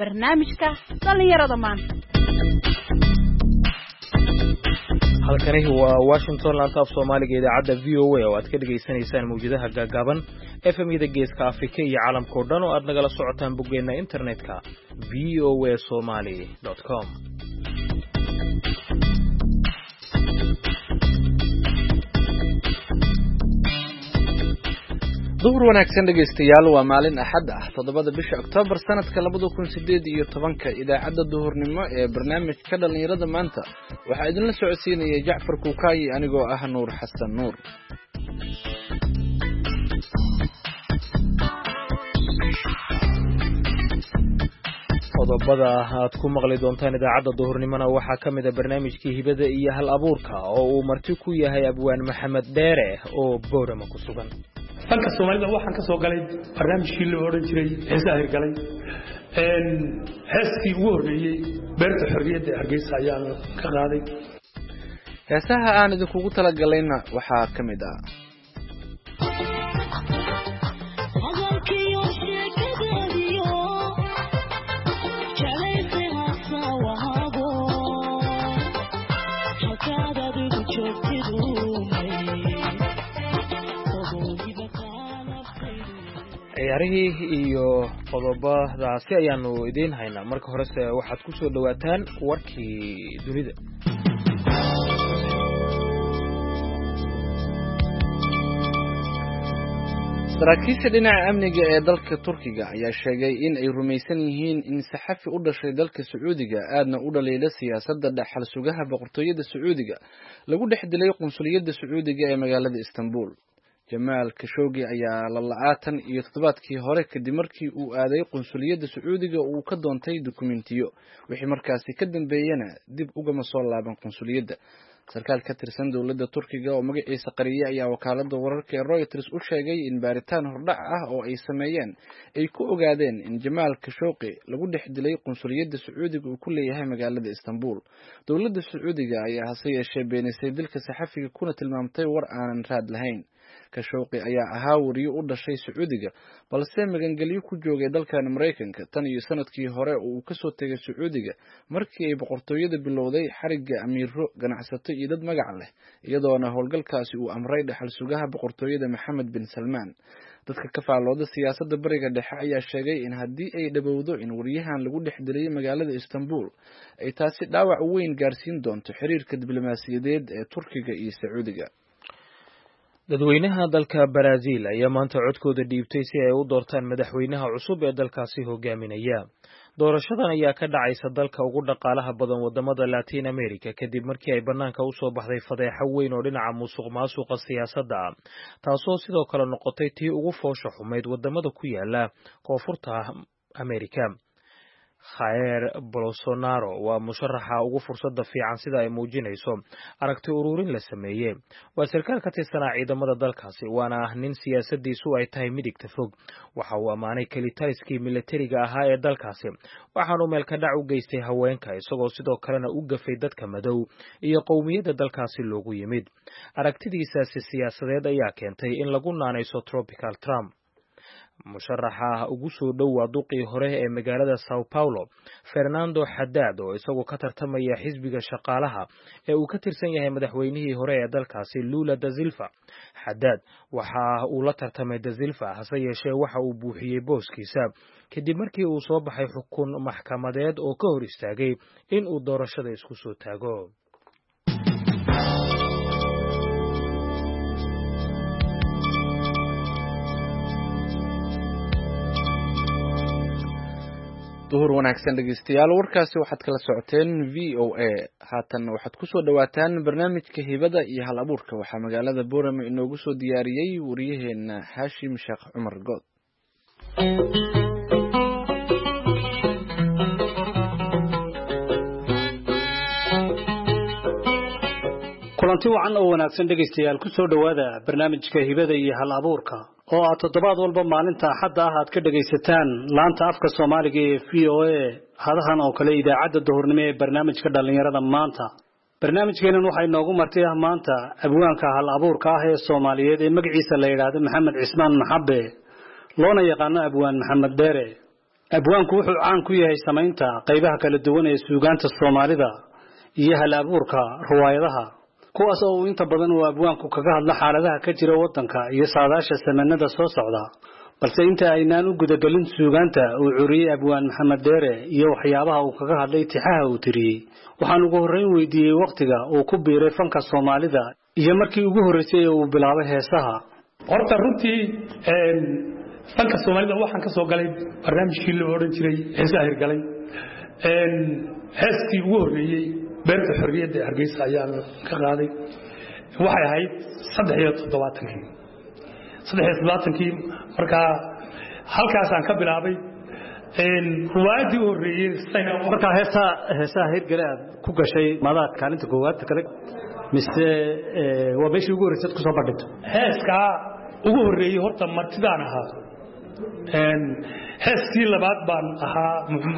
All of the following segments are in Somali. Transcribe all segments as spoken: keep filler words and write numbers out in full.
barnaamijka dhalinyarada maanta. halkani waa Washington laanta af Soomaaliga idaacada V O A oo aad ka dhageysanaysaan mawjadaha gaagaaban F M-da Geeska Afrika iyo caalamka oo dhan oo aad nagala socotaan boggeena internetka v o a somali dot com. duhur wanaagsan dhegeystayaal waa maalin axad ah toddobada bisha Oktoobar sanadka laba kun iyo siddeed iyo toban idaacada duhurnimo ee barnaamijka dhalinyarada maanta waxa idin la socodsiinaya Jacfar Kuukaayi anigoo ah Nuur Xasan Nuur. qodobada aad ku maqli doontaan idaacada duhurnimona waxaa ka mid ah barnaamijkii hibada iyo hal abuurka oo uu marti ku yahay Abwaan Maxamed Dheere oo Boorama ku sugan. halka Soomaalida waxaan ka soo galay barnaamijkii la oran jiray heesaha hirgalay een heeskii ugu horeeyay beerta xorriyadda Hargeysa ayaan ka qaaday. heesaha aan idinku talagalayna waxaa ka mid ah ciyaarihii iyo qodobadaasi ayaanu idiin haynaa. marka horese waxaad ku soo dhawaataan warkii dunida. saraakiisha dhinaca amniga ee dalka Turkiga ayaa sheegay in ay rumaysan yihiin in saxafi u dhashay dalka Sacuudiga aadna u dhaleelay siyaasadda dhaxal sugaha boqortooyada Sacuudiga lagu dhex dilay qunsuliyadda Sacuudiga ee magaalada Istanbul. Jamaal Khashoggi ayaa la la'aatan iyo toddobaadkii hore kadib markii uu aaday qunsuliyadda Sacuudiga uu ka doontay dukumentiyo wixii markaasi ka dambeeyana dib uga soo laaban qunsuliyadda. sarkaal ka tirsan dawladda Turkiga oo magaciisa qariyay ayaa wakaaladda wararka ee Reuters u sheegay in baaritaan hordhac ah oo ay sameeyeen ay ku ogaadeen in Jamaal Khashoggi lagu dhex dilay qunsuliyadda Sacuudiga uu ku leeyahay magaalada Istanbul. dawladda Sacuudiga ayaa hase yeeshee beenisay dilka saxafiga kuna tilmaamtay war aanan raad lahayn. Khashoggi ayaa ahaa wariye u dhashay Sacuudiga balse magangelyo ku joogay dalkan Mareykanka tan iyo sanadkii hore oo uu ka soo tagay Sacuudiga markii ay boqortooyada bilowday xariga amiiro ganacsato iyo dad magac leh iyadoona howlgalkaasi uu amray dhaxal sugaha boqortooyada Maxamed bin Salmaan. dadka ka faalooda siyaasadda bariga dhexe ayaa sheegay in haddii ay dhabowdo in wariyahan lagu dhex dilay magaalada Istanbul ay taasi dhaawac weyn gaarsiin doonto xiriirka diblomaasiyadeed ee Turkiga iyo Sacuudiga. dadweynaha dalka Brazil ayaa maanta codkooda dhiibtay si ay u doortaan madaxweynaha cusub ee dalkaasi hogaaminaya. doorashadan ayaa ka dhacaysa dalka ugu dhaqaalaha badan wadamada Latin America kadib markii ay banaanka u soo baxday fadeexo weyn oo dhinaca musuqmaasuqa siyaasadda ah taasoo sidoo kale noqotay tii ugu foosha xumeyd wadamada ku yaala koonfurta America. Jair Bolsonaro waa musharaxa ugu fursada fiican sida ay muujinayso aragti ururin la sameeyay. waa sarkaal ka tirsanaa ciidamada dalkaasi waana ah nin siyaasadiisu ay tahay midigta fog. waxa uu amaanay kelitariskii militariga ahaa ee dalkaasi waxaanu meel ka dhac u geystay haweenka isagoo sidoo kalena u gafay dadka madow iyo qowmiyadda dalkaasi loogu yimid. aragtidiisaasi siyaasadeed ayaa keentay in lagu naanayso Tropical Trump. musharaxa ugu soo dhow duqii hore ee magaalada Sao Paulo Fernando Haddad oo isagu ka tartamaya xisbiga shaqaalaha ee uu ka tirsan yahay madaxweynihii hore ee dalkaasi Lula da Silva. Haddad waxa uu la tartamay da Silva hase yeeshee waxa uu buuxiyey booskiisa kadib markii uu soo baxay xukun maxkamadeed oo ka hor istaagay in uu doorashada isku soo taago. duhur wanaagsan dhegeystayaal warkaasi waxaad kala socoteen V O A haatan waxaad ku soo dhawaataan barnaamijka hibada iyo hal abuurka waxaa magaalada Boorama inoogu soo diyaariyay wariyaheena Hashim Sheekh Cumar Good. kulanti wacan oo wanaagsan dhegeystayaal ku soo dhawaada barnaamijka hibada iyo hal abuurka oo aad toddobaad walba maalinta axadda ah aad ka dhagaysataan laanta afka Soomaaliga ee V O A hadahan oo kale idaacada duhurnimo ee barnaamijka dhalinyarada maanta. barnaamijkeenan waxay noogu martay ah maanta abwaanka hal abuurka ah ee Soomaaliyeed ee magaciisa la yiraahdo Maxamed Cismaan Maxabe loona yaqaan Abwaan Maxamed Dheere. abwaanku wuxuu caan ku yahay samaynta qaybaha kala duwan ee suugaanta Soomaalida iyo hal abuurka riwaayadaha kuwaas oo inta badan uu abwaanku kaga hadla xaaladaha ka jira wadanka iyo saadaasha samanada soo socda balse inta aynaan u gudagalin suugaanta uu curiyay abwaan Maxamed Dheere iyo waxyaabaha uu kaga hadlay tixaha uu tiriyay waxaan ugu horeyn weydiiyay waqtiga uu ku biiray fanka Soomaalida iyo markii ugu horeysay uu bilaabay heesaha horta runtii een fanka Soomaalida waxaan ka soo galay barnaamijkii la oran jiray heesaha hirgalay een heeskii ugu horeeyay beerta xorriyadda Hargeysa ayaan ka qaaday waxay ahayd saddex iyo toddobaatan saddex iyo toddobaatan marka halkaas aan ka bilaabay een ruwaadii horeeyay sayna marka heesaha heesaha hirgalay ku gashay madaad kaalinta koowaad kale mise waa meeshii ugu horeysay ku soo badhigto heeska ugu horeeyay horta martidaan ahaa een heeskii labaad baan ahaa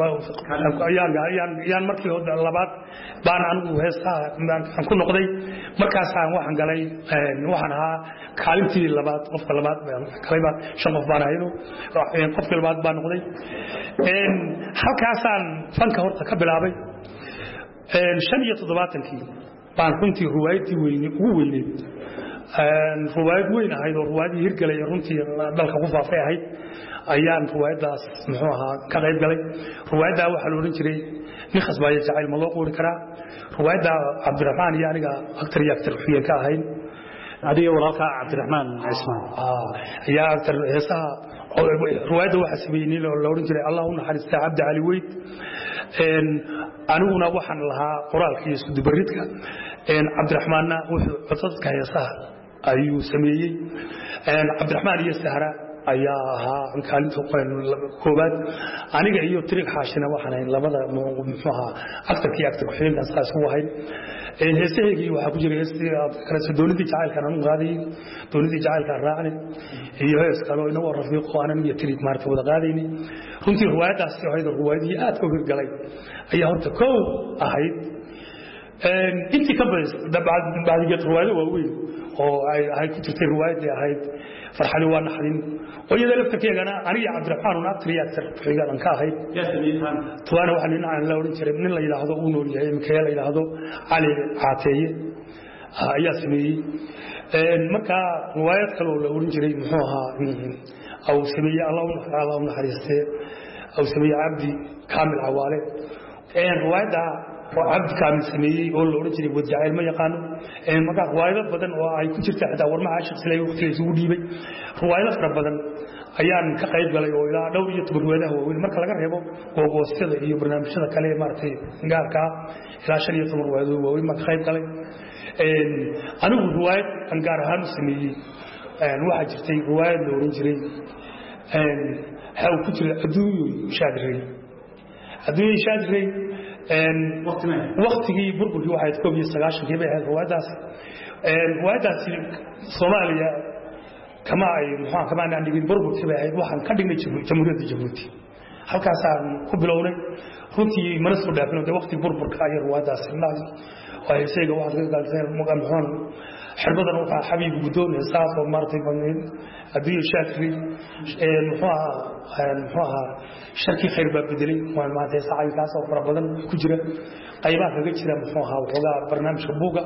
ayaan ayaan ayaan markii labaad baan anigu heesaha aan ku noqday markaas aan waxaan galay een waxaan ahaa kaalintii labaad qofka labaad baan galay baan shan qof baan ahayn qofka labaad baan noqday een halkaas aan fanka horta ka bilaabay een shan iyo toddobaatan baan runtii ruwaayadii weyn ugu weynay een ruwaayad weyn ahayd oo ruwaadii hirgalay runtii dalka ku faafay ahayd ayaan ruwaayadaas muxuu ahaa ka qayb galay ruwaayada waxa la oran jiray nin khasbaaya jacayl ma loo qoori karaa ruwaayada Cabdiraxmaan iyo aniga aktar iyo aktar xiyeen ka ahayn adiga walaalka Cabdiraxmaan Ismaan ah ya aktar heesaha ruwaayada waxa sameeyay la oran jiray Allahu naxariista Cabdi Cali Weyd een aniguna waxaan lahaa qoraalka iyo sudubaridka een Cabdiraxmaanna wuxuu codadka heesaha ayuu sameeyay een Cabdiraxmaan iyo Sahra ayaa ahaa kaalinta koobaad aniga iyo Tariiq Xaashina waxaan labada muxuu ahaa aktarkii aktar xilin asaas u ahayn een heesahaygi waxa ku jiray heestii kala soo dowladda jacaylka aan qaaday dowladda jacaylka raacnay iyo hees kale oo inoo rafiiqo aan iyo Tariiq maarta wada qaadayni runtii ruwaayadaas ayay ruwaayadii aad u hirgalay ayaa horta koow ahayd een intii ka badan dabcad baadiga ruwaayada waaweyn oo ay ay ku jirtay ruwaayadii ahayd farxani waa naxdin oo iyada lafteedana aniga Cabdiraxmaan una aktar aktar xigaan ka ahayd yaa sameeyay tuwana waxa nin aan la oran jiray nin la yiraahdo uu nool yahay imka la yiraahdo Cali Caateeye ayaa sameeyay een marka ruwaayad kale oo la oran jiray muxuu ahaa aw sameeyay Allahu Allahu naxariiste aw sameeyay Abdi Kaamil Awaale een ruwaayada وعبد كامل سميي oo la oran jiray wadjacayl ma yaqaan ee magac waayado badan oo ay ku jirta xitaa warmaha shakhsiga waqtigiisa ugu dhiibay ruwaayado fara badan ayaan ka qayb galay oo ilaa dhowr iyo toban ruwaayadaha waaweyn marka laga reebo googoostada iyo barnaamijyada kale ee maartay gaarka ilaa shan iyo toban ruwaayado waaweyn ma ka qayb galay een anigu ruwaayad aan gaar ahaan sameeyay een waxa jirtay ruwaayad la oran jiray een haw ku jira adduunyo shaadray adduunyo shaadray een waqtigii burburkii waxay koob iyo sagaashan kii bay ahayd ruwaayadaas een ruwaayadaas Soomaaliya kama ay maxaa kama aan dhigin burburkii bay ahayd waxaan ka dhignay jamhuuriyadda Jabuuti halkaas aan ku bilownay runtii mana soo dhaafin oo waqti burburka ay ruwaayadaas lahayd oo isaga waxa laga galay mugan maxaan xirbadan waxa xabiib gudoon saas oo martay badan adii shaakri ee muxuu muxuu shirki khayr baa bedelay waan maanta saacay kaas oo fara badan ku jira qaybaha kaga jira muxuu ahaa waxa barnaamijka buuga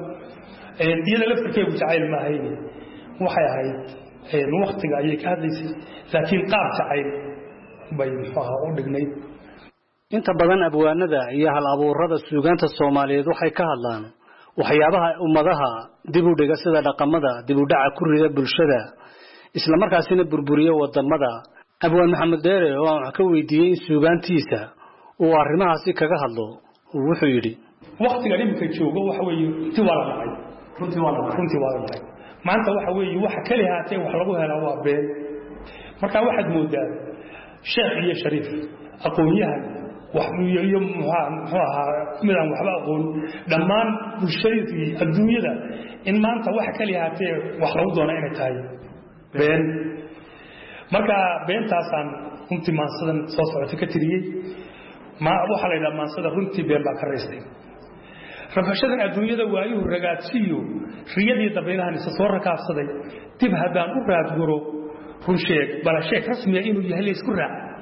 ee iyada laftirkeedu jacayl ma ahayn waxay ahayd ee waqtiga ayay ka hadlaysay laakiin qaab jacayl bay muxuu ahaa u dhignay inta badan abwaanada iyo hal abuurada suugaanta Soomaaliyeed waxay ka hadlaan waxyaabaha ummadaha dib u dhiga sida dhaqamada dib u dhaca ku rida bulshada isla markaasina burburiyo wadamada abwaan Maxamed Dheere oo aan ka weydiiyay suugaantiisa oo arrimahaasi kaga hadlo wuxuu yiri waqtiga dhimka joogo waxa weeye intii waa la dhacay runtii waa la dhacay runtii waa la dhacay maanta waxa weeye waxa kale haatay wax lagu helaa waa been marka waxaad moodaa sheekh iyo shariif aqoonyahan wax iyo muxuu ahaa midaan waxba aqoon dhammaan bulshadii adduunyada in maanta waxa kale haatay wax lagu doona inay tahay been marka beentaasan runtii maansadan soo socotay ka tiriyay ma waxa la yiraahdaa maansada runtii been baa ka reestay rafashadan adduunyada waayuhu ragaadsiyo riyadii dabaylahan isa soo rakaabsaday dib haddaan u raad guro run sheeg bala sheeg rasmi inuu yahay la isku raac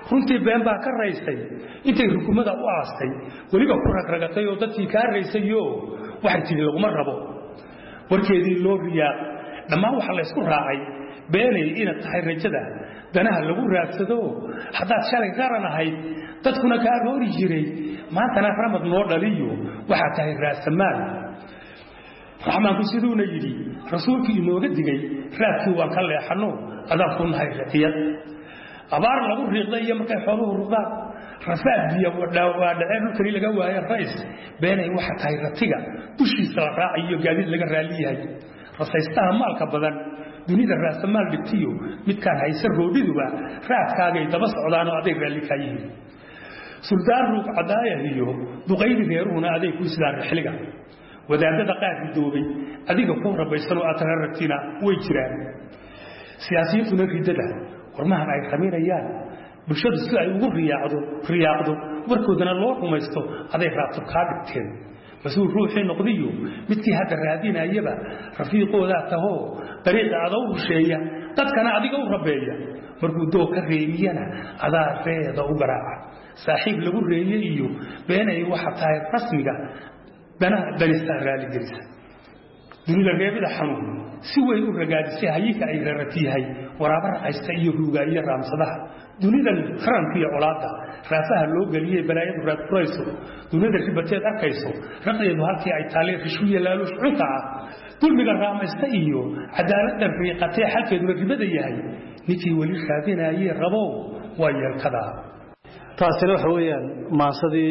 runtii been baa ka raysay intay rukumada u aastay waliba ku ragragatay oo dadkii ka raysayo waxay tiri laguma rabo warkeedii loo riyaa dhammaan waxa la isku raacay beenay inaad tahay rajada danaha lagu raadsado haddaad shalay garan ahayd dadkuna ka roori jiray maantana ramad noo dhaliyo waxa tahay raasamaal raxmaanku siduuna yidhi rasuulkii inooga digay raadkii waan ka leexano adaan ku nahay ratiyad abaar lagu riiqday iyo markay xooluhu ruqdaan rafaad biyo waa dhaceen dhulkani laga waayo rays beenay waxa tahay ratiga dushiisa la raacayo gaadiid laga raaliyahay rasaystaha maalka badan dunida raasamaal dhigtiyo midkaan haysa roodhiduba raadkaagay daba socdaan oo aday raali ka yihiin suldaan ruug cadaaya iyo duqaydi reeruhuna aday ku islaan xiliga wadaadada qaar doobay adiga ku rabaysan oo aad raragtina way jiraan siyaasiyaduna ridada warmahan ay khamiinayaan bulshadu si ay ugu riyaacdo riyaacdo warkoodana loo rumaysto aday raabto ka dhigteen masuul ruuxii noqdiyo midkii hadda raadinayaba rafiiqooda taho dariiqa aad u sheeya dadkana adiga u rabeeya markuu doo ka reeyana adaa reeda u garaaca saaxiib lagu reeyay iyo beenay waxa tahay rasmiga dana dalista raali gelisa dunida reebida xanuun si way u ragaadisay hayika ay raratiyahay waraaba raqaysta iyo ruugaayo raamsadaha dunidan qaranka iyo colaada raafaha loo galiyay balaayadu raad furayso dunida ribateed arkayso raqaydu halkii ay taalee rishuye laalu shunka ah dulmiga raamaysta iyo cadaaladda riiqatay xalkeedu ribada yahay ninkii wali raadinayay rabo waa yeelkada taasina waxa weeyaan maasadii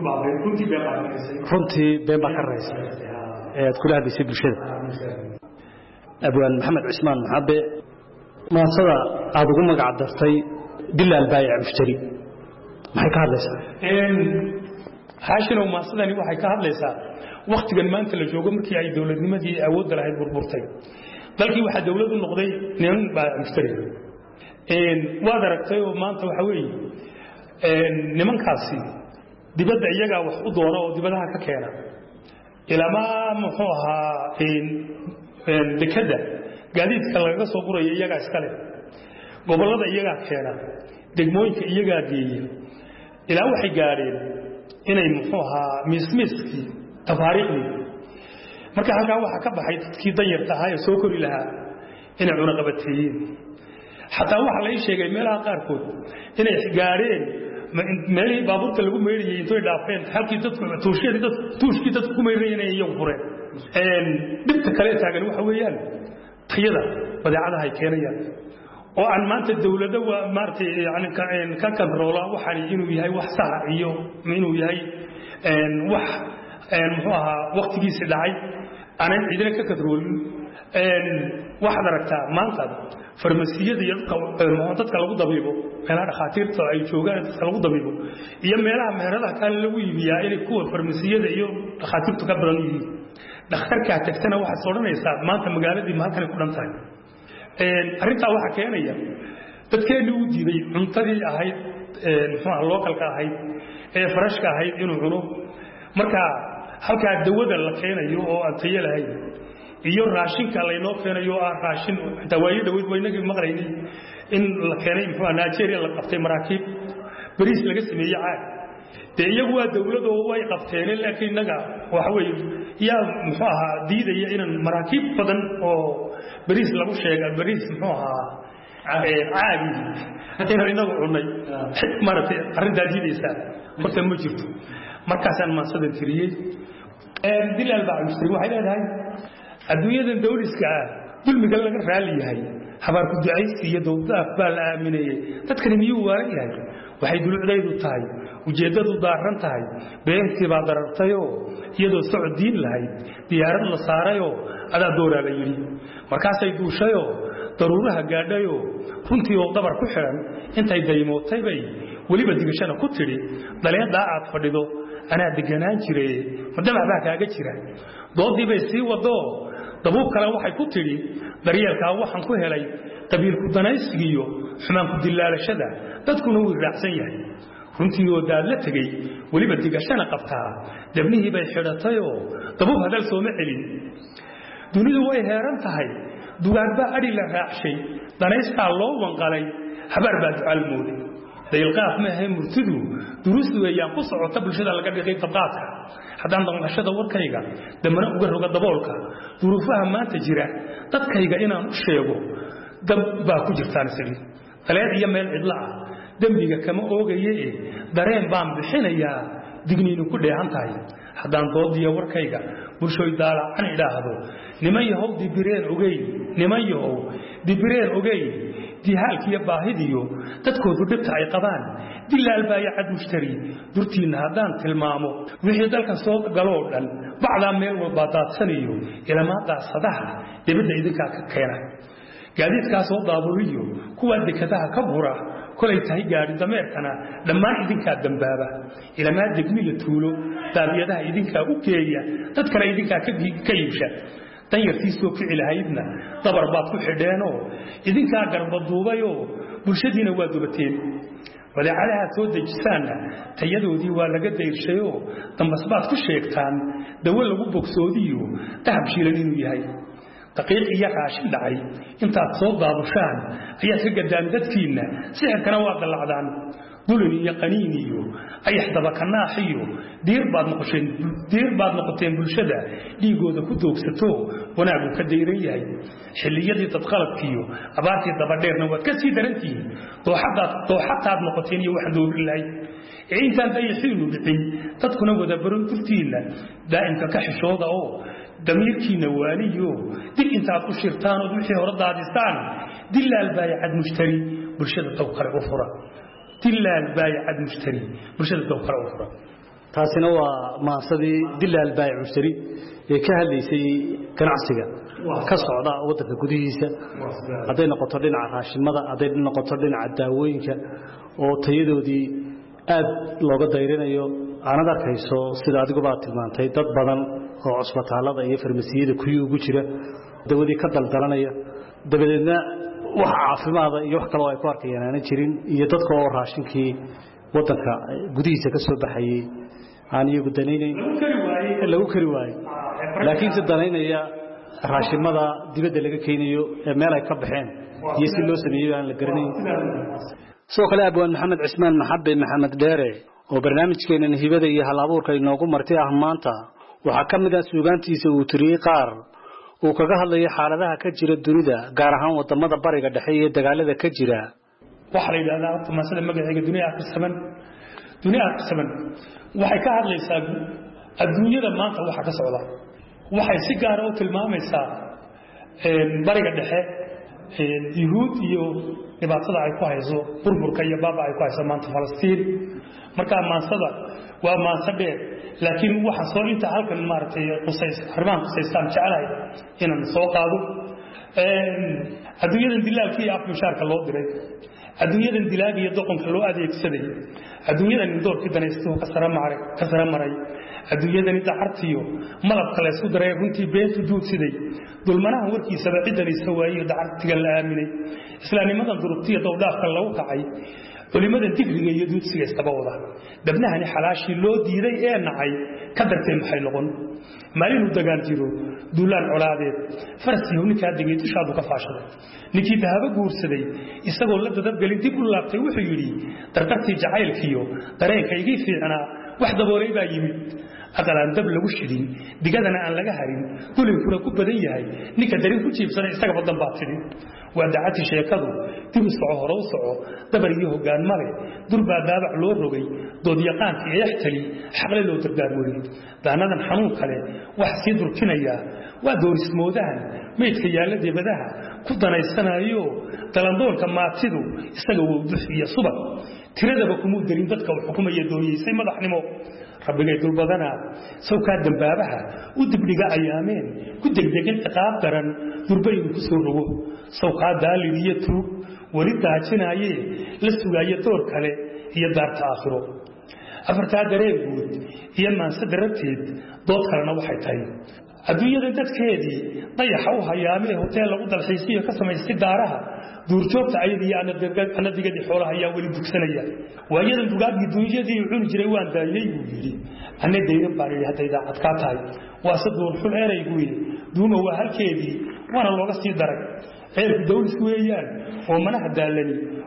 runtii been baa ka raysay ee kula hadisay bulshada abwaan maxamed cismaan maxabe maasada aad ugu magac dartay bilaal baayic mushtari maxay ka hadlaysaa een haashino maasadani waxay ka hadlaysaa waqtigan maanta la joogo markii ay dawladnimadii awood lahayd burburtay dalkii waxa dawladu noqday nin baayic mushtari een waad aragtay oo maanta waxa weeye een nimankaasi dibadda iyaga wax u doona oo dibadaha ka keena ilama muxuu ahaa een een dekada gaadiidka laga soo guray iyaga iska leh gobolada iyaga keena degmooyinka iyaga geeyay ilaa waxay gaareen inay muxuu ahaa mismiski tafaariiqni marka halka waxa ka baxay dadkii danyarta ahaa ee soo kori lahaa inay cuna qabateeyeen xataa waxa la sheegay meelaha qaarkood inay gaareen meelii baabuurta lagu meeriyay intay dhaafeen halkii dadku tuushiyada dad tuushkii dadku ku meeriyeen ay iyagu fureen een dibta kale taagan waxa weeyaan tayada badeecadaha ay keenayaan oo aan maanta dawladda waa maartay yani ka ka kanroola waxa inuu yahay wax sax iyo inuu yahay een wax een muxuu ahaa waqtigiisa dhacay aanan cidina ka kanroolin een wax aragtaa maanta farmasiyada iyo dadka lagu dabiibo meelaha dhakhaatiirta ay joogaan dadka lagu dabiibo iyo meelaha meheradaha kale lagu iibiyaa inay kuwa farmasiyada iyo dhakhaatiirtu ka badan yihiin dhakhtarka tagtana waxa soo dhanaysa maanta magaaladii ma halkan ku dhantahay een arinta waxa keenaya dadkeenu u diiday cuntadii ahayd ee muxuu ahaa localka ahayd ee freshka ahayd inuu cuno marka halka dawada la keenayo oo aan tayo lahayn iyo raashinka la inoo keenayo ah raashin dawaayo dhaweyd weynagii maqlaynay in la keenay muxuu Nigeria la qabtay maraakiib bariis laga sameeyay caad de iyagu waa dawlad oo way qabteen laakiin naga waxa weey yaa muxuu ahaa diidaya in maraakiib badan oo bariis lagu sheegay bariis muxuu ahaa caadi inuu inagu cunay maratay arinta diidaysa marka ma jirto markaasaan maasada tiriyay ee dilal baa musri waxay leedahay adduunyadan dawliska ah dulmiga laga raali yahay habar ku ducaysi iyo dawlad baa la aaminayay dadkani miyuu waaran yahay waxay dulucdaydu tahay ujeedadu daaran tahay beentii baa darartayo iyadoo socodiin lahayd diyaarad la saarayo adaa dooraa la yiri markaasay duushayo daruuraha gaadhayo runtii oo dabar ku xiran intay daymootay bay waliba digashana ku tiri daleeda aad fadhido ana deganaan jiray madama baa kaaga jira doodii bay sii wado dabuub kale waxay ku tiri daryeelka waxaan ku helay qabiilku danaysigiyo xumaan ku dilaalashada dadkuna wuu raacsan yahay runtii oo daad la tagay waliba digashana qabtaa dabnihii bay xidhatay oo dabuub hadal soo ma celin dunidu way heeran tahay dugaag baa ari la raacshay danaysta loo wanqalay habar baa ducal mooday daylqaaf ma ahay murtidu duruus weeyaan ku socota bulshada laga dhigay tabqaadka haddaan damqashada warkayga damana uga roga daboolka duruufaha maanta jira dadkayga inaan u sheego dab baa ku jirtaan sidii taleed iyo meel cidla ah dambiga kama oogaye dareen baan bixinayaa digniinu ku dheehan tahay haddaan doodiyo warkayga bulshooy daalacan idhaahdo niman yahow dibireen ogey niman yahow dibireen ogey dihaalkiiyo baahidiyo dadkoodu dhibta ay qabaan dilaal baaya cad mushtari durtiinna haddaan tilmaamo wixii dalka soo galoo dhan bacdaa meel walbaa daadsanayo ilamaa daasadaha dibadda idinkaa ka keena gaadiidkaa soo daaburiyo kuwaa dekadaha ka bura kolay tahay gaadhi dameerkana dhammaan idinkaa dambaaba ilamaa degmiya tuulo daabiyadaha idinkaa u geeya dadkana idinkaa ka iibsha danyartii soo kici lahaydna dabar baad ku xidheenoo idinkaa garbaduubayoo bulshadiina waa dubateen badeecadaha soo dejisaanna tayadoodii waa laga dayrshayo dambas baad ku sheegtaan dawo lagu bogsoodiyo dahab shiilan inuu yahay daqiiq iyo raashin dhacay intaad soo daabushaan ayaad ka gadaan dadkiinna sixirkana waa dallacdaan dulin iyo qaniin iyo ayax dabakanaax iyo diir baad noqosheen diir baad noqoteen bulshada dhiigooda ku doogsato wanaagu ka dayran yahay xilliyadii dadqalabkiyo abaartii dabadheerna waad ka sii darantihiin dooxadaad dooxataad noqoteen iyo waxaan doorin lahay ee intaan dayaxiinu dhicin dadkuna wada baran durtiinna daa'imka ka xishooda oo damiirkiina waaniyo dil intaad u shirtaan oo wixii hore daadisaan dilaal baayacad mushtari bulshada taw kale u fura dilaal baayacad mushtari bulshada taw kale u fura taasina waa maasadii dilaal baayac mushtari ee ka hadlaysay ganacsiga ka socda wadanka gudihiisa haday noqoto dhinaca raashimada haday noqoto dhinaca daawooyinka oo tayadoodii aad looga dayrinayo aanad arkayso sida adigu baa tilmaantay dad badan oo cusbitaalada iyo farmasiyada kuyi ugu jira dawadii ka daldalanaya dabadeedna wax caafimaad iyo wax kale oo ay ku arkayaan aan jirin iyo dadka oo raashinkii wadanka gudihiisa ka soo baxayay aan iyagu danaynayn lagu kari waayay laakiin si danaynaya raashimada dibadda laga keenayo ee meel ay ka baxeen iyo si loo sameeyo aan la garanayn soo kale abwaan maxamed cismaan maxabe maxamed dheere oo barnaamijkeena hibada iyo hal abuurka inoogu martay ah maanta waxa kamid ah suugaantiisa uu tiriyay qaar uu kaga hadlayo xaaladaha ka jira dunida gaar ahaan wadamada bariga dhexe ee dagaalada ka jira waxa la yiraahdaa tumaasada magaceega dunia aqsaman dunia aqsaman waxay ka hadlaysaa adduunyada maanta waxa ka socda waxay si gaar ah u tilmaamaysaa bariga dhexe yuhuud iyo dhibaatada ay ku hayso burburka iyo baaba ay ku hayso maanta Falastiin marka maansada waa maansa dheer laakiin waxa soo inta halkan maartay qusays harmaan qusaystaan jecelahay inaan soo qaado adduunyadan dilaalkii af mushaarka loo diray adduunyadan dilaaga iyo doqonka loo adeegsaday adduunyadan doorkii danaysto ka saramaray ka saramaray adduunyadan dacartiyo malabka la isku daray runtii beetu duudsiday dulmanaha warkiisa ciidanaysa waayo dacartiga la aaminay islaamnimadan durubtiya dowdaafka lagu kacay culimada digriga iyo duudsiga istabawada dabnahani xalaashii loo diiday ee nacay ka dartay maxay noqon maalin uu dagaal jiro duulaan colaadeed farsi ninka digay tishaadu ka faashaday ninkii dahaba guursaday isagoo la dadabgalin dib u laabtay wuxuu yiri dardartii jacaylkiyo dareenka igi fiicnaa wax daboolay baa yimid aqalaan dab lagu shidin digadana aan laga harin kulin fura ku badan yahay ninka darin ku jiibsaday isaga badan baa tidhi waa dacati sheekadu dib u soco hore u soco dabar iyo hoggaan male durba daabac loo rogay dood yaqaanka ee yaxtali xaqle loo dardaarmay daanadan xanuun kale wax si durkinaya waa doorismoodahan meedka yaala dibadaha ku danaysanayo dalandoolka maatidu isaga uu duxiya subag tiradaba kuma darin dadka uu xukumayo dooniisay madaxnimo rabbigay dul badana sawka dambaabaha u dibdhiga ayaameen ku degdegin ciqaab daran durbaydu ku soo rogo sawka daaliyo tuug wali daajinaaye la sugayo door kale iyo daarta aakhiro afarta dareen guud iyo maansa darabteed dood kalena waxay tahay adduunyada dadkeedii dayaxa u hayaamee hotel lagu dalxiisiyo ka samaystay daaraha duurjoogta ayadii ana digadii xoolaha ayaa weli dugsanaya waayadan dugaadii duunyadii cun jiray waan daayay buu yiri ana deeyan baa yiri haday daacad ka tahay waa saduur xul eraygu yiri duuma waa halkeedii wana looga sii daray ceelku dawlis weeyaan oo manaha daalani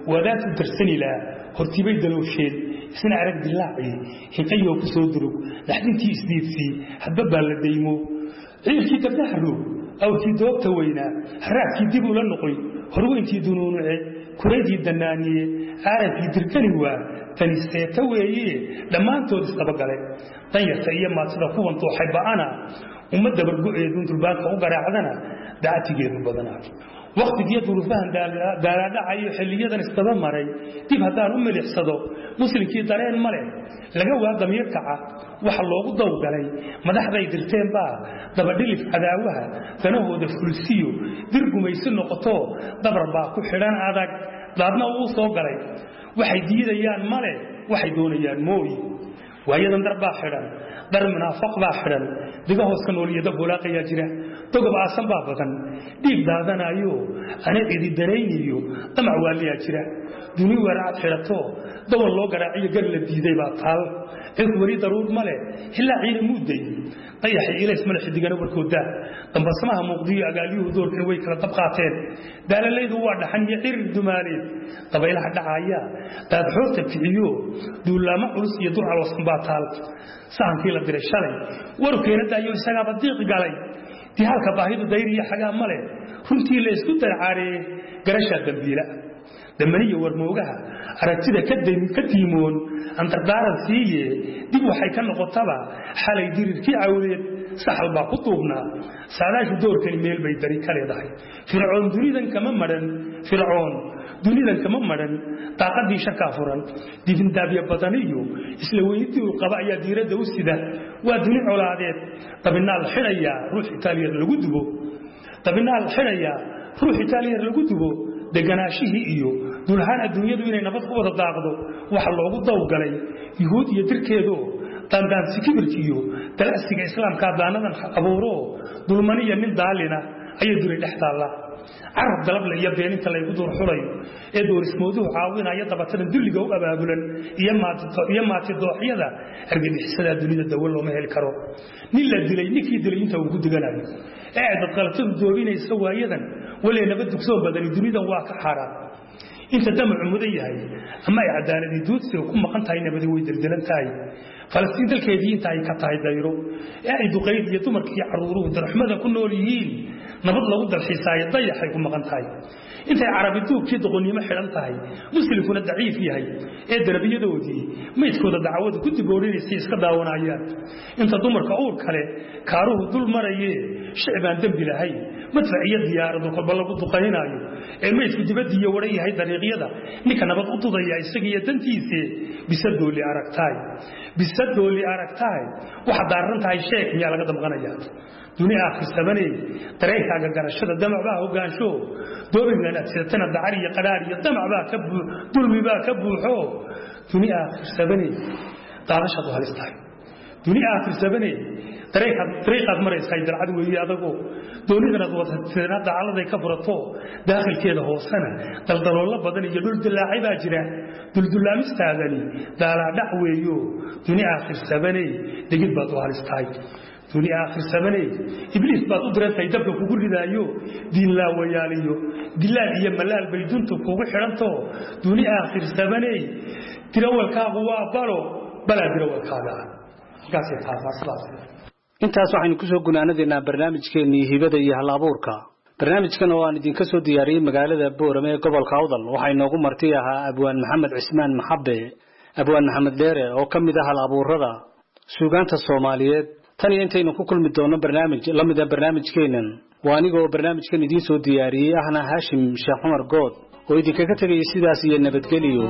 wadaadku darsani laa hortibay dalowsheen isna arag dilaaci hinqayo ku soo durug dhaxdintii isdiidsi hadba baa la deymo ciilkii dabdaxro awkii doobta weynaa haraadkii dib ula noqoy horweyntii dunuunuce kureedii danaaniye aarankii dirkani waa tani seeta weeye dhammaantood isdabagale danyarta iyo maadsida kuwan dooxay ba'ana ummadda barguceedun dulbaanka u garaacdana dacatigeedu badanaa waqtigii duruufahan daalaadhacayo xilliyadan isdaba maray dib haddaan u milixsado muslimkii dareen ma leh laga waa damiir kaca waxa loogu dawgalay madaxday dirteen baa dabadhilif cadaawaha danahooda fulsiyo dir gumaysi noqoto dabar baa ku xidhan adag daadna uu soo galay waxay diidayaan ma leh waxay doonayaan mooyi waayadan dar baa xidhan dar munaafiq baa xidhan diga hoos ka nooliyada bulaaqaya jira togob aasan baa badan dhiig daadanayo ana cidi dareyniyo damac waaliya jira duni waraad xirato dawal loo garaaciyo gar la diiday baa taal cid wari daruur male ilaa ciid muuday dayax ilays mala xidigana warkooda dambasmaha muuqdiyo agaaliyuhu doorkan way kala dab qaateen daalaydu waa dhaxan iyo cirir dumaaleed dabaylaha dhacaya dad xoorta kiciyo duulama culus iyo dur alwasan baa taal saankii la diray shalay warkeena daayo isaga badiiq galay tii halka baahidu dayriya xagaa male runtii la isku darcaaree garasha dambiila damaniyo warmoogaha aragtida ka deemin ka tiimoon antardaaran siiye dib waxay ka noqotaba xalay dirirkii cawdeed saxal baa ku tuubnaa saadaashu doorkan meel bay dari ka leedahay fircoon dunidan kama maran fircoon dunidan kama maran taaqadii shaka furan dibin daabiya badaniyo isla weyntii uu qaba ayaa diirada u sida waa duni colaadeed tabinaal xiraya ruux Italiya lagu dubo tabinaal xiraya ruux Italiya lagu dubo deganaashihii iyo dulhaan adduunyadu inay nabad ku wada daaqdo waxa loogu dawgalay yuhuud iyo dirkeedo tandaan sikibirkiyo dalasiga islaamka daanadan abuuro dulmaniya min daalina ayay duray dhaxtaala arab dalab la yabeeninta la igu dur xulay ee doorismooduhu caawinaya dabatan dulliga u abaabulan iyo maadto iyo maati dooxyada argagixisada dunida dawal loo meel karo nin la dilay ninkii dilay inta uu guduganayo ee dad qalabtu doobinaysa waayadan wala nabad dugsoo badani dunida waa ka xaraan inta damacu mudan yahay ama ay cadaaladii duudsi ku maqan tahay nabadi way dildilan tahay falastiin dalkeedii inta ay ka tahay dayro ee ay duqeyd iyo dumarkii caruuruhu darxmada ku nool yihiin nabad lagu dalxiisaayo dayaxay ku maqan tahay intay carabitu kii doqonnimo xiran tahay muslimkuna daciif yahay ee darbiyadoodii meedkooda dacwada ku diboorinaysa iska daawanayaan inta dumarka uur kale kaaruhu dul marayee shicbaan dambi lahay madfaciya diyaaradu kolba lagu duqaynayo ee meedku dibadiyo waran yahay dariiqyada ninka nabad u dudaya isaga iyo dantiisa bisadooli aragtaay bisadooli aragtaay waxa daaran tahay sheek miya laga damqanaya duni aakhir sabanay dareenkaaga garashada damacba hogaansho doobigan adsatana dacari iyo qaraar iyo damacba ka dulmi baa ka buuxo duni aakhir sabanay qaadashadu halistaay duni aakhir sabanay dareenka dareenkaad maraysa dalcad weeye adagu doonidana wadatina dacaladay ka furato daaqilkeeda hoosana daldaloolo badan iyo dhul dilaacay baa jira duldulaamistaadani daala dhac weeyo duni aakhir sabanay digid baad u halistaay duni aakhir sabanay ibliis baad u dirantay dabka kugu ridaayo diin la wayaaliyo dilaal iyo malaal bay duntu kugu xiranto duni aakhir sabanay tirawalkaagu waa balo bala tirawalkaaga halkaasay taasaaslaas intaas waxaynu ku soo gunaanadeena barnaamijkeennii hibada iyo hal abuurka barnaamijkan oo aan idinka soo diyaariyay magaalada Boorame ee gobolka Awdal waxa inoogu marti ahaa abwaan Maxamed Cismaan Maxabbe abwaan Maxamed Deere oo kamid ah hal abuurada suugaanta Soomaaliyeed tan iyo intaynu ku kulmi doono barnaamij la mid ah barnaamijkeenan waa anigoo barnaamijkan idin soo diyaariyay ahna Haashim Sheekh Umar Good oo idinkaga tagay sidaas iyo nabadgeliyo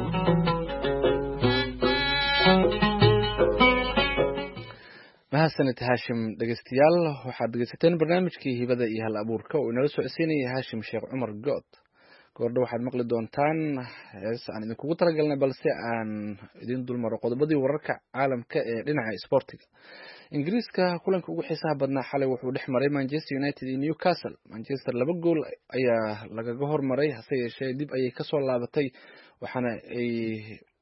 mahadsanid Haashim dhageystayaal waxaad dhageysateen barnaamijkii hibada iyo hal abuurka oo inala soo codsiinayay Haashim Sheekh Umar Good goordho waxaad maqli doontaan hees aan idinkugu talagalnay balse aan idin dulmaro qodobadii wararka caalamka ee dhinaca sportiga Ingiriiska kulanka ugu xiisaha badnaa xalay wuxuu dhex maray Manchester United iyo Newcastle Manchester laba gool ayaa lagaga hormaray hase yeeshee dib ayay ka soo laabatay waxaana ay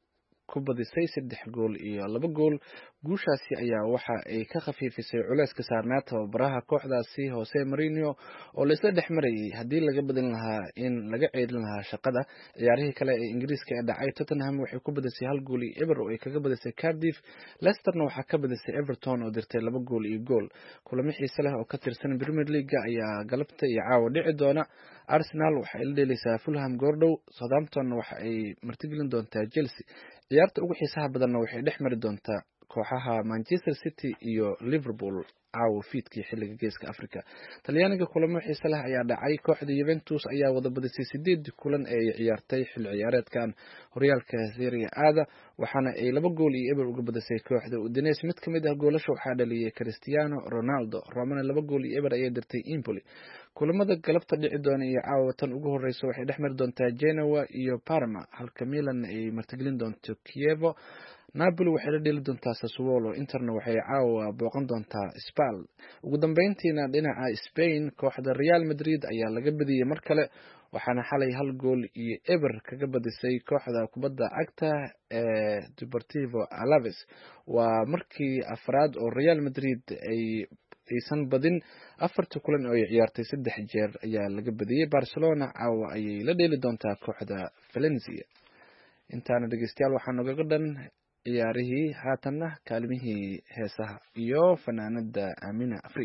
ku badisay saddex gool iyo laba gool. guushaasi ayaa waxa ay ka khafiifisay culeyska saarnaa tababaraha kooxdaasi Jose Mourinho oo la isla dhex marayay haddii laga badin lahaa in laga ceelin lahaa shaqada. ciyaarihii kale ee Ingiriiska ee dhacay, Tottenham waxay ku badisay hal gool iyo eber oo ay kaga badisay Cardiff. Leicesterna waxaa ka badisay Everton oo dirtay laba gool iyo gool. kulamo xiiso leh oo ka tirsan Premier League ayaa galabta iyo caawa dhici doona. Arsenal waxa ay la dheelaysaa Fulham goordhow. Southampton waxa ay martigelin doontaa Chelsea. ciyaarta ugu xiisaha badanna waxay dhex mari doontaa kooxaha Manchester City iyo Liverpool caawa fiidkii xilliga geeska Afrika. Talyaaniga kulamo xiiso leh ayaa dhacay. kooxda Juventus ayaa wada badisay sideed kulan ee ay ciyaartay xilli ciyaareedkan horyaalka Serie A, waxaana ay laba gool iyo eber uga badisay kooxda Udinese. mid kamid ah goolasha waxaa dhaliyay Cristiano Ronaldo. Romana laba gool iyo eber ayay dirtay Empoli. kulamada galabta dhici doona iyo caawa tan ugu horeysa waxay dhex mari doontaa Genoa iyo Parma, halka Milan ay martigelin doonto Chievo. Napoli waxay la dheli doontaa Sassuolo. Interna waxay caawa booqan doontaa Spal. ugu dambeyntiina dhinaca Spain, kooxda Real Madrid ayaa laga badiyay mar kale, waxaana xalay hal gool iyo eber kaga badisay kooxda kubadda cagta ee Deportivo Alaves. waa markii afraad oo Real Madrid ay aysan badin. afarta kulan oo ay ciyaartay saddex jeer ayaa laga badiyay. Barcelona caawa ayay la dheeli doontaa kooxda Valencia. intaana dhegeystayaal waxaa nogaga dhan ciyaarihii. haatanna kaalimihii heesaha iyo fanaanada Amina Afrig.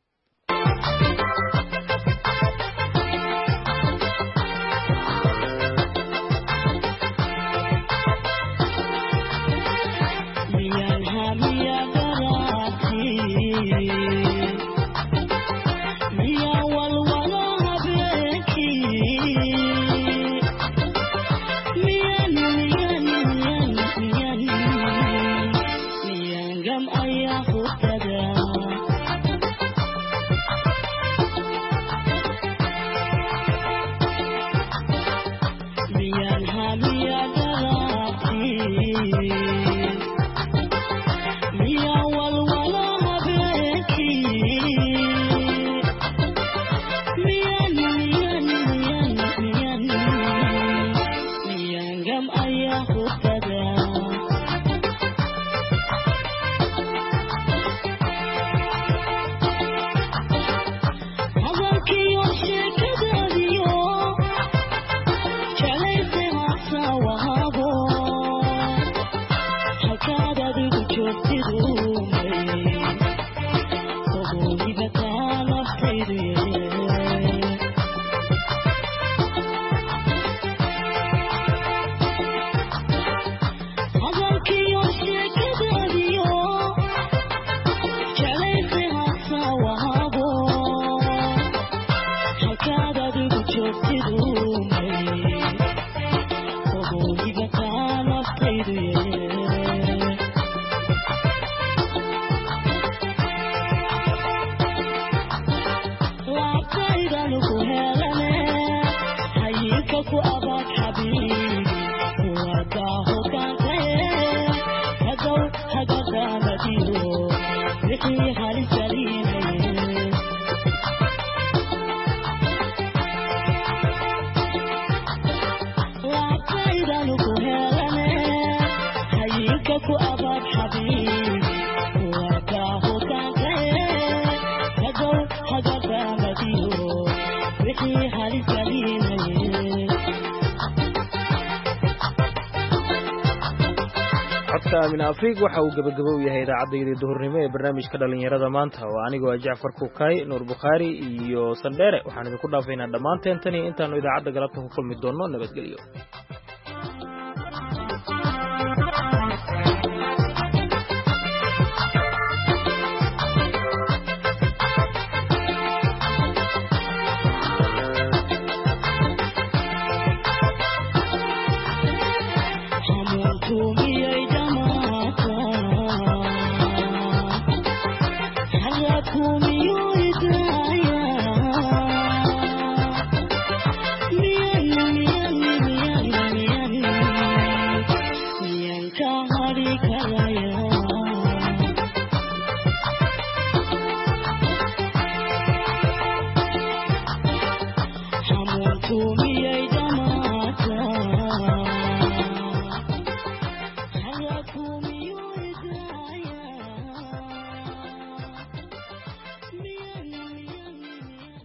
Amina Afrig waxa uu gabagabo u yahay idaacadda duhurnimo ee barnaamijka dhalinyarada maanta oo anigoo ah Jacfar Kukay, Nuur Bukhari iyo Sandere waxaan idinku dhaafaynaa dhamaanteen tan iyo intaanu idaacadda galabta ku kulmi doono. nabadgelyo.